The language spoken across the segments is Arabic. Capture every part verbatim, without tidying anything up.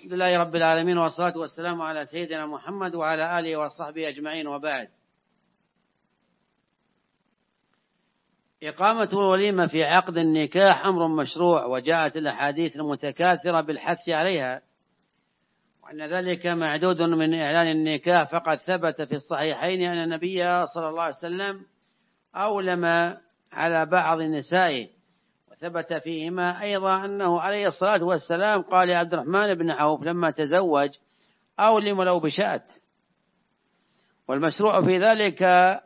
الحمد لله رب العالمين، والصلاة والسلام على سيدنا محمد وعلى آله وصحبه أجمعين، وبعد. إقامة الوليمة في عقد النكاح أمر مشروع، وجاءت الأحاديث المتكاثرة بالحث عليها، وأن ذلك معدود من إعلان النكاح. فقد ثبت في الصحيحين أن النبي صلى الله عليه وسلم أولم على بعض نسائه، وثبت فيهما أيضا أنه عليه الصلاة والسلام قال لعبد الرحمن بن عوف لما تزوج: أولم ولو بشاة. والمشروع في ذلك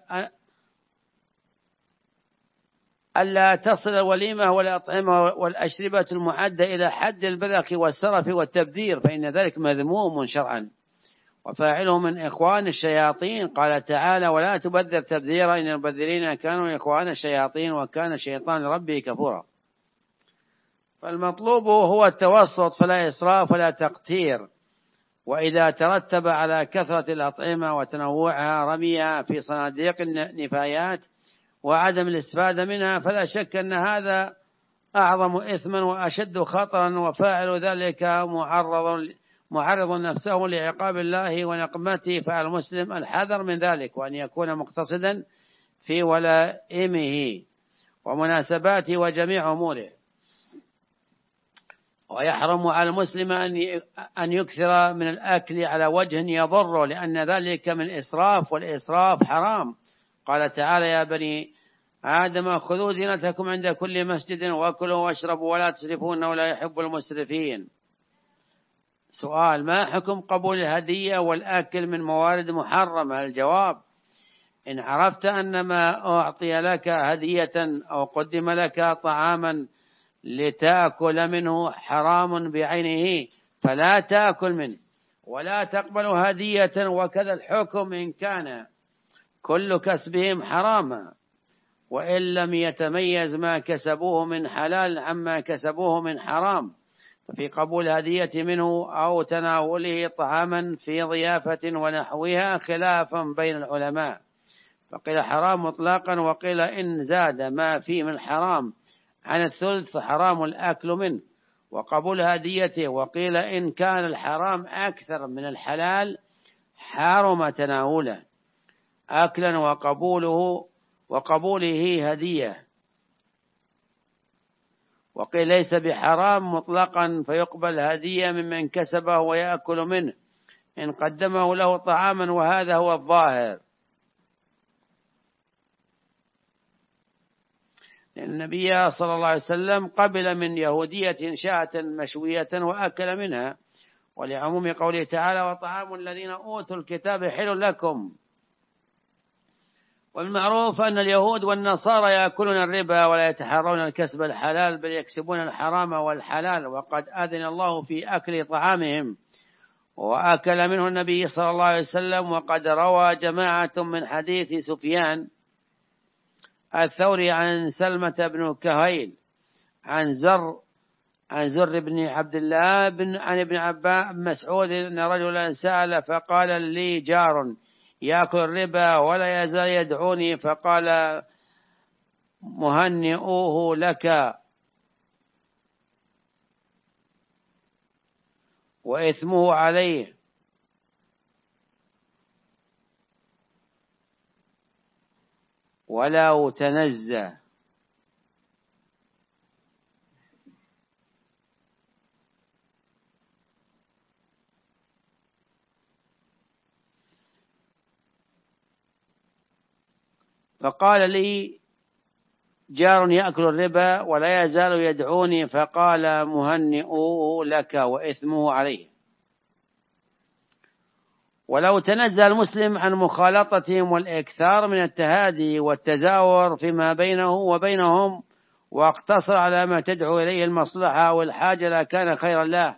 ألا تصل الوليمة والأطعمة والأشربة المعدة إلى حد البذخ والسرف والتبذير، فإن ذلك مذموم شرعا، وفاعله من إخوان الشياطين. قال تعالى: ولا تبذر تبذيرا إن المبذرين كانوا إخوان الشياطين وكان الشيطان لربه كفورا. فالمطلوب هو التوسط، فلا إسراف ولا تقتير. وإذا ترتب على كثرة الأطعمة وتنوعها رميها في صناديق النفايات وعدم الاستفادة منها، فلا شك أن هذا أعظم إثما وأشد خطرا، وفاعل ذلك معرض معرض نفسه لعقاب الله ونقمته. فعلى المسلم الحذر من ذلك، وأن يكون مقتصدا في ولائمه ومناسباته وجميع أموره. ويحرم على المسلم أن يكثر من الأكل على وجه يضره، لأن ذلك من إسراف، والإسراف حرام. قال تعالى: يا بني آدم خذوا زينتكم عند كل مسجد وكلوا واشربوا ولا تسرفوا إنه لا يحب المسرفين. سؤال: ما حكم قبول الهدية والأكل من موارد محرمة؟ الجواب: إن عرفت أن ما أعطي لك هدية أو قدم لك طعاما لتأكل منه حرام بعينه فلا تأكل منه ولا تقبل هدية. وكذا الحكم إن كان كل كسبهم حراما، وإن لم يتميز ما كسبوه من حلال عما كسبوه من حرام، ففي قبول هدية منه أو تناوله طعاما في ضيافة ونحوها خلافا بين العلماء، فقيل حرام مطلقا، وقيل إن زاد ما فيه من حرام عن الثلث فحرام الأكل منه وقبول هديته، وقيل إن كان الحرام أكثر من الحلال حرم تناوله أكلا وقبوله وقبوله هدية، وقيل ليس بحرام مطلقا فيقبل هدية ممن كسبه ويأكل منه إن قدمه له طعاما، وهذا هو الظاهر، لأن النبي صلى الله عليه وسلم قبل من يهودية شاة مشوية وأكل منها، ولعموم قوله تعالى: وطعام الذين أوتوا الكتاب حل لكم. والمعروف أن اليهود والنصارى يأكلون الربا ولا يتحرون الكسب الحلال، بل يكسبون الحرام والحلال، وقد أذن الله في أكل طعامهم وأكل منه النبي صلى الله عليه وسلم. وقد روى جماعة من حديث سفيان الثوري عن سلمة بن كهيل عن زر عن زر بن عبد الله بن عن ابن عباس مسعود أن رجلا سأل فقال: لي جار يأكل الربا ولا يزال يدعوني، فقال: مهنئوه لك وإثمه عليه. ولا تنزه. فقال: لي جار يأكل الربا ولا يزال يدعوني، فقال: مهنئوه لك وإثمه عليه. ولو تنزه المسلم عن مخالطتهم والإكثار من التهادي والتزاور فيما بينه وبينهم، واقتصر على ما تدعو إليه المصلحة والحاجة، لكان خيرا له.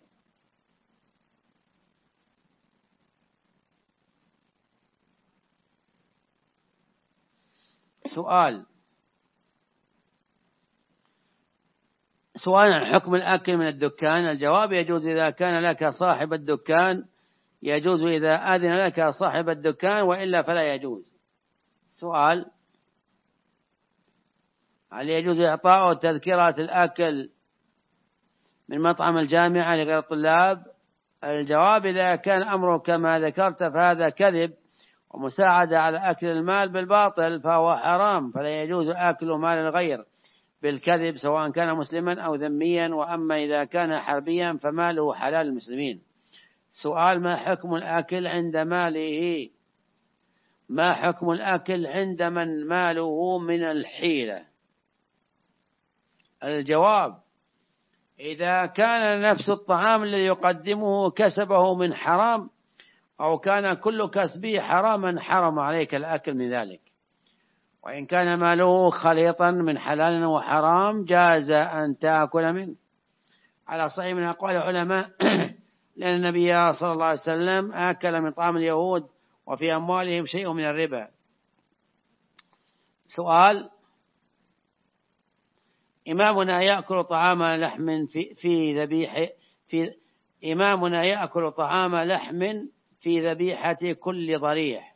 سؤال سؤال عن حكم الأكل من الدكان. الجواب: يجوز إذا كان لك صاحب الدكان، يجوز إذا أذن لك صاحب الدكان، وإلا فلا يجوز. سؤال: هل يجوز إعطاء تذكرة الأكل من مطعم الجامعة لغير الطلاب؟ الجواب: إذا كان أمره كما ذكرت فهذا كذب ومساعدة على أكل المال بالباطل فهو حرام، فلا يجوز أكل مال الغير بالكذب سواء كان مسلما أو ذميا. وأما إذا كان حربيا فماله حلال المسلمين. سؤال: ما حكم الأكل عند ماله ما حكم الأكل عند من ماله من الحيلة؟ الجواب: إذا كان نفس الطعام الذي يقدمه كسبه من حرام أو كان كل كسبه حراما حرم عليك الأكل من ذلك. وإن كان ماله خليطا من حلال وحرام جاز أن تأكل منه على صحيح من أقوال العلماء لأن النبي صلى الله عليه وسلم أكل من طعام اليهود وفي أموالهم شيء من الربا. سؤال: إمامنا يأكل طعام لحم في في ذبيحة في إمامنا يأكل طعام لحم في ذبيحة كل ضريح.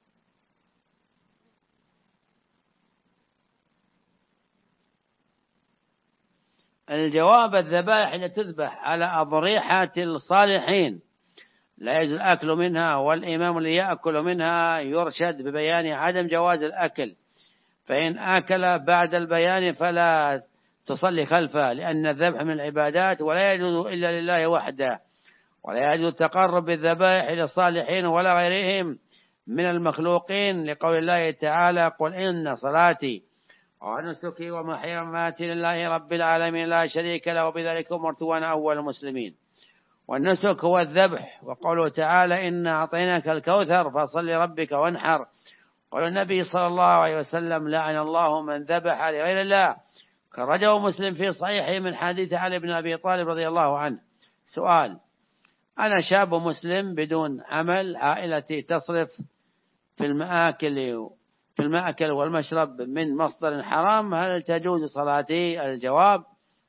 الجواب: الذبائح التي تذبح على أضرحة الصالحين لا يجوز الأكل منها، والإمام اللي يأكل منها يرشد ببيان عدم جواز الأكل، فإن أكل بعد البيان فلا تصلي خلفه، لأن الذبح من العبادات ولا يجوز إلا لله وحده، ولا يجوز التقرب بالذبائح للصالحين ولا غيرهم من المخلوقين، لقول الله تعالى: قل إن صلاتي ونسكي ومحياي ومماتي لله رب العالمين لا شريك له وبذلك أمرت وأنا أول المسلمين. والنسك هو الذبح، وقوله تعالى: إنا أعطيناك الكوثر فصل لربك وانحر. قال النبي صلى الله عليه وسلم: لعن الله من ذبح لغير الله. خرجه مسلم في صحيحه من حديث علي بن أبي طالب رضي الله عنه. سؤال: أنا شاب مسلم بدون عمل، عائلتي تصرف في المآكل في المأكل والمشرب من مصدر حرام، هل تجوز صلاتي؟ الجواب: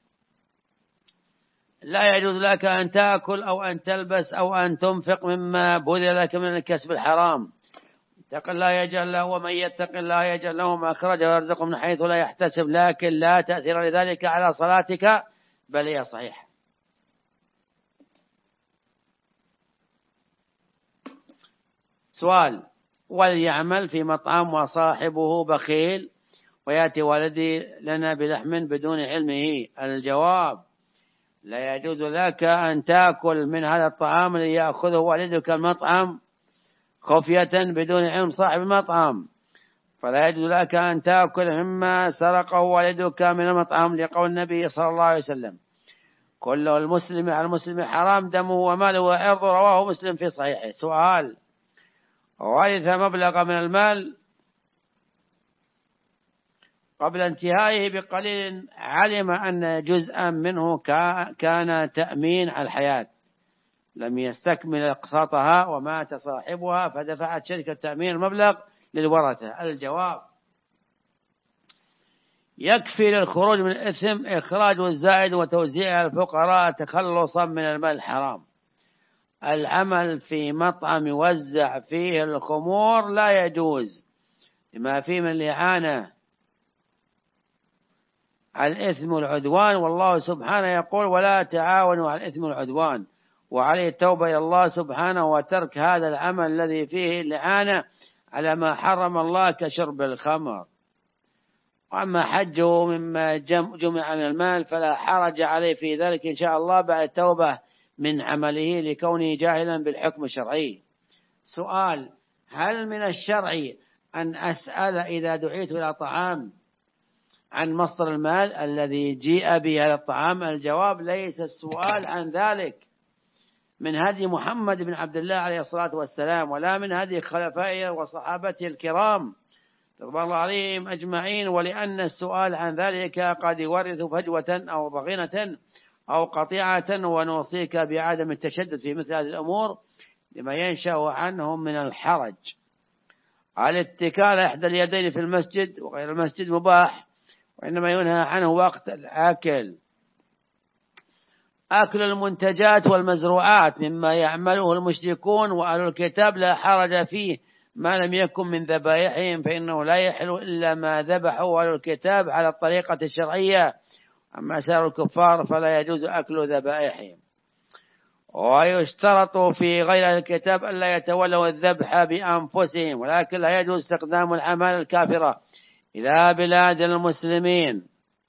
لا يجوز لك أن تأكل أو أن تلبس أو أن تنفق مما بذل لك من الكسب الحرام. اتق الله يجعل له، ومن يتق الله يجعل له مخرجا ويرزقه من حيث لا يحتسب، لكن لا تأثير لذلك على صلاتك بل هي صحيحة. سؤال: وليعمل في مطعم وصاحبه بخيل ويأتي والدي لنا بلحم بدون علمه. الجواب: لا يجوز لك أن تأكل من هذا الطعام الذي يأخذه والدك المطعم خفية بدون علم صاحب المطعم، فلا يجوز لك أن تأكل مما سرقه والدك من المطعم، لقول النبي صلى الله عليه وسلم: كل المسلم على المسلم حرام دمه وماله وعرضه، رواه مسلم في صحيحه. سؤال: ورث مبلغ من المال قبل انتهائه بقليل، علم أن جزءا منه كان تأمين على الحياة، لم يستكمل اقساطها ومات صاحبها فدفعت شركة تأمين المبلغ للورثة. الجواب: يكفي للخروج من الإثم إخراج الزائد وتوزيعه على الفقراء تخلصا من المال الحرام. العمل في مطعم يوزع فيه الخمور لا يجوز لما فيه من الإعانة على الإثم والعدوان، والله سبحانه يقول: ولا تعاونوا على الإثم والعدوان، وعليه التوبة إلى الله سبحانه وترك هذا العمل الذي فيه الإعانة على ما حرم الله كشرب الخمر. وأما حجه مما جمع من المال فلا حرج عليه في ذلك إن شاء الله بعد التوبة من عمله لكونه جاهلا بالحكم الشرعي. سؤال: هل من الشرع أن أسأل إذا دعيت إلى طعام عن مصدر المال الذي جيء به هذا الطعام؟ الجواب: ليس السؤال عن ذلك من هدي محمد بن عبد الله عليه الصلاة والسلام، ولا من هدي خلفائه وصحابته الكرام رضوان الله عليهم أجمعين، ولأن السؤال عن ذلك قد يورث فجوة أو ضغينة أو قطيعة، ونوصيك بعدم التشدد في مثل هذه الأمور لما ينشأ عنهم من الحرج. الاتكال إحدى اليدين في المسجد وغير المسجد مباح، وإنما ينهى عنه وقت الأكل. أكل المنتجات والمزروعات مما يعمله المشركون وأهل الكتاب لا حرج فيه ما لم يكن من ذبائحهم، فإنه لا يحل إلا ما ذبحوا أهل الكتاب على الطريقة الشرعية، أما سائر الكفار فلا يجوز أكل ذبائحهم. ويشترط في غير الكتاب ألا يتولوا الذبح بأنفسهم، ولكن لا يجوز استخدام الأعمال الكافرة إلى بلاد المسلمين،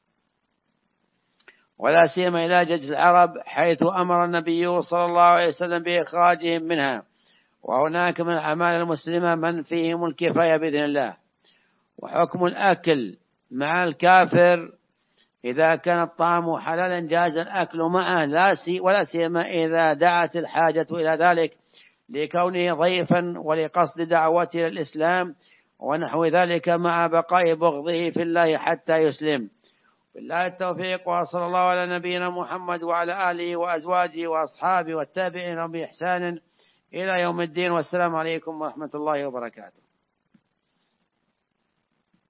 ولا سيما إلى جزء العرب، حيث أمر النبي صلى الله عليه وسلم بإخراجهم منها. وهناك من الأعمال المسلمة من فيهم الكفاية بإذن الله. وحكم الأكل مع الكافر إذا كان الطعام حلالا جاز الأكل معه، لا سي ولا سيما إذا دعت الحاجة إلى ذلك لكونه ضيفا ولقصد دعوته إلى الإسلام ونحو ذلك، مع بقاء بغضه في الله حتى يسلم. بالله التوفيق، وصلى الله على نبينا محمد وعلى آله وأزواجه وأصحابه والتابعين بإحسان إلى يوم الدين، والسلام عليكم ورحمة الله وبركاته.